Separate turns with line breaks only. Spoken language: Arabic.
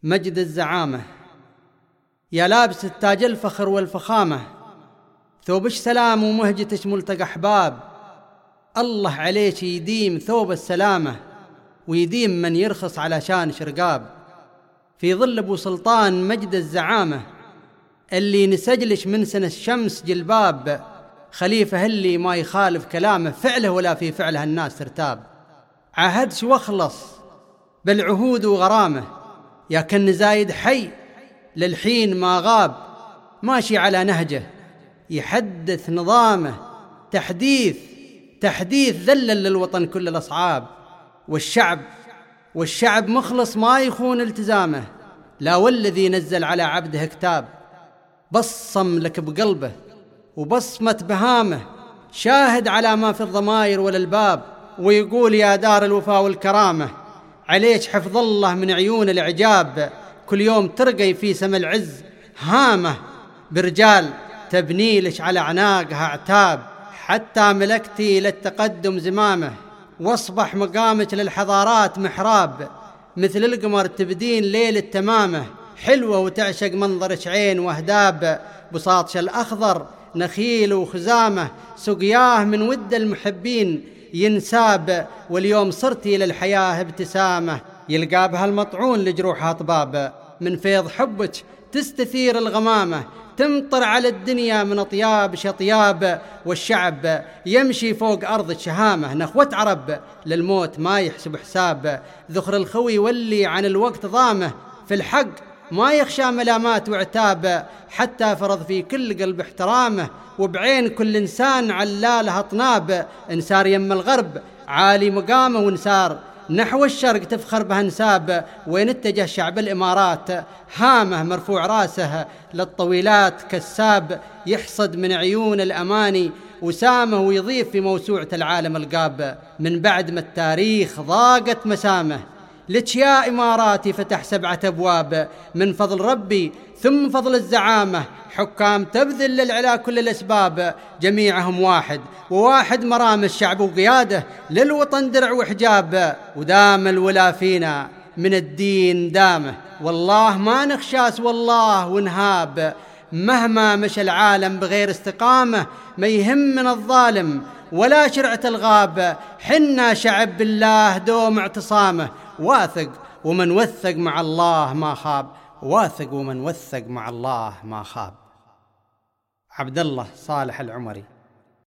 مجد الزعامة، يا لابس التاج الفخر والفخامة، ثوبش سلام ومهجتش ملتقى أحباب. الله عليك يديم ثوب السلامة، ويديم من يرخص علشان شرقاب. في ظل أبو سلطان مجد الزعامة، اللي نسجلش من سنة الشمس جلباب. خليفة اللي ما يخالف كلامه فعله، ولا في فعله الناس ترتاب. عهدش واخلص بالعهود وغرامه، يا كن زايد حي للحين ما غاب. ماشي على نهجه يحدث نظامه، تحديث ذلل للوطن كل الأصعاب. والشعب مخلص ما يخون التزامه، لا والذي نزل على عبده كتاب. بصم لك بقلبه وبصمة بهامه، شاهد على ما في الضمائر والألباب. ويقول يا دار الوفا والكرامة، عليك حفظ الله من عيون الإعجاب. كل يوم ترقي في سما العز هامه، برجال تبنيلش على أعناقها عتاب. حتى ملكتي للتقدم زمامه، واصبح مقامك للحضارات محراب. مثل القمر تبدين ليل التمامه، حلوة وتعشق منظرك عين واهداب. بساطش الأخضر نخيل وخزامه، سقياه من ود المحبين ينساب. واليوم صرتي للحياة ابتسامة، يلقى بها المطعون لجروحها طباب. من فيض حبك تستثير الغمامة، تمطر على الدنيا من أطياب شطياب. والشعب يمشي فوق أرض شهامة، نخوة عرب للموت ما يحسب حساب. ذخر الخوي واللي عن الوقت ضامه، في الحق ما يخشى ملامات وعتاب. حتى فرض في كل قلب احترامه، وبعين كل إنسان علالها طناب. انسار يم الغرب عالي مقامه، وانسار نحو الشرق تفخر به انساب. وين اتجه شعب الإمارات هامه، مرفوع راسه للطويلات كساب. يحصد من عيون الأماني وسامه، ويضيف في موسوعة العالم القاب. من بعد ما التاريخ ضاقت مسامه، لك يا إماراتي فتح 7 أبواب. من فضل ربي ثم فضل الزعامة، حكام تبذل للعلا كل الأسباب. جميعهم واحد وواحد مرام الشعب، وقياده للوطن درع وحجاب. ودام الولا فينا من الدين دامه، والله ما نخشاس والله ونهاب. مهما مشى العالم بغير استقامة، ما يهم من الظالم ولا شرعة الغاب. حنا شعب بالله دوم اعتصامه، واثق ومن وثق مع الله ما خاب. واثق ومن وثق مع الله ما خاب. عبد الله صالح العمري.